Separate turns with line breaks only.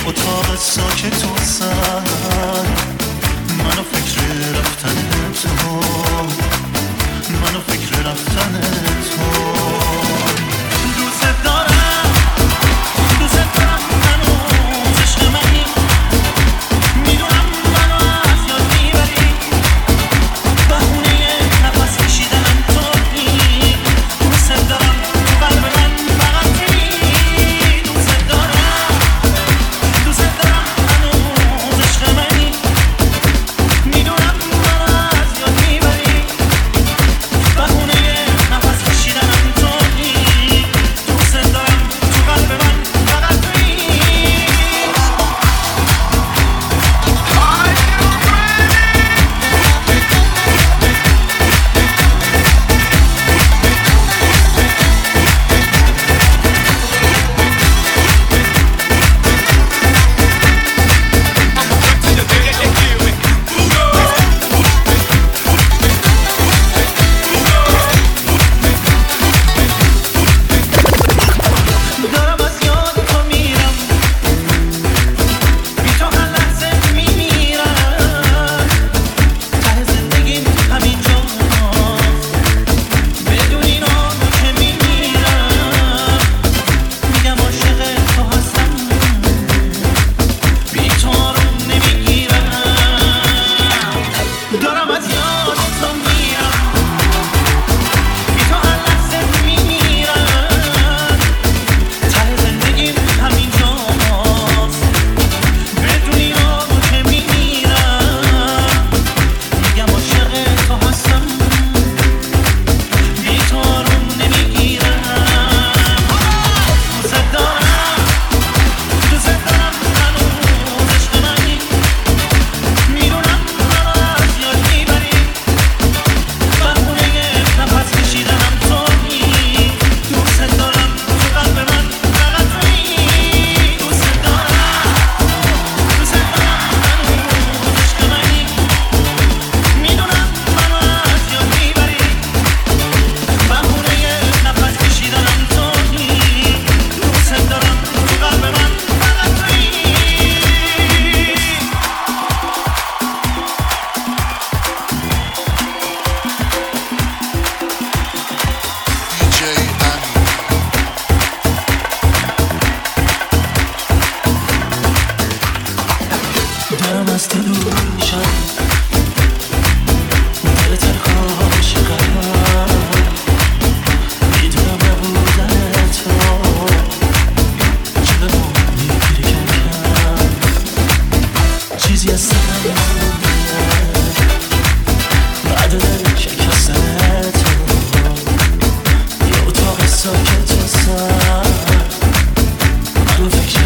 اتاق ساکت و سر منو فکر رفتن تو منو فکر رفتن تو دوست دارم دوست دارم هنوز عشق منی میدونم منو از یاد میبری بهونه نفس کشیدنم تویی دوست دارم تو قلب من فقط تویی دوست دارم هنوز عشق منی میدونم منو از یاد میبری بهونه نفس کشیدنم تویی دوست دارم تو قلب من فقط تویی دارم از یاد تو میرم بی تو هر لحظه میمیرم ته زندگیم همین جاست بدون اینا که میمیرم میگم عاشق تو هستم بی تو آروم نمیگیرم دارم از یاد تو میرم بی تو هر لحظه میمیرم ته زندگیم همین جاست بدون اینا که میمیرم میگم عاشق تو هستم بی تو آروم نمیگیرم دوست دارم هنوز عشق منی میدونم منو از یاد میبری بهونه نفس کشیدنم تویی دوست دارم تو قلب من فقط تویی دوست دارم هنوز عشق منی میدونم منو از یاد میبری بهونه نفس کشیدنم تویی دوست دارم تو قلب من فقط تویی دارم از تو دور شدم دل تنها عاشقم میدونم نبودن تو چه بمون میگیری کم چیزی از سرم بعد دل شکستن تو یه اتاق ساکت و سر منو فکر